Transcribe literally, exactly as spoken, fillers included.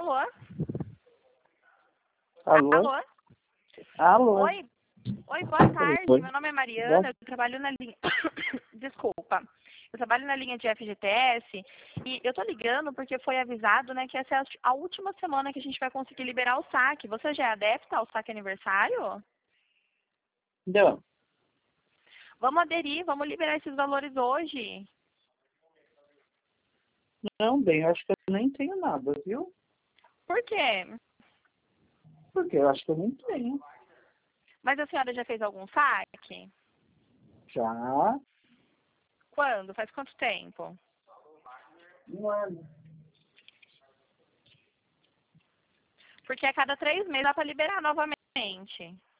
Alô? Alô? Alô? Alô? Oi? Oi, boa tarde. Oi. Meu nome é Mariana, Boa- eu trabalho na linha... Desculpa. Eu trabalho na linha de F G T S e eu tô ligando porque foi avisado, né, que essa é a a última semana que a gente vai conseguir liberar o saque. Você já é adepta ao saque aniversário? Não, Vamos aderir, vamos liberar esses valores hoje. não, bem, eu acho que eu nem tenho nada, viu? Por quê? Porque eu acho que eu nem tenho. Mas a senhora já fez algum saque? Já? Quando? Faz quanto tempo? Um ano. Porque a cada três meses dá para liberar novamente.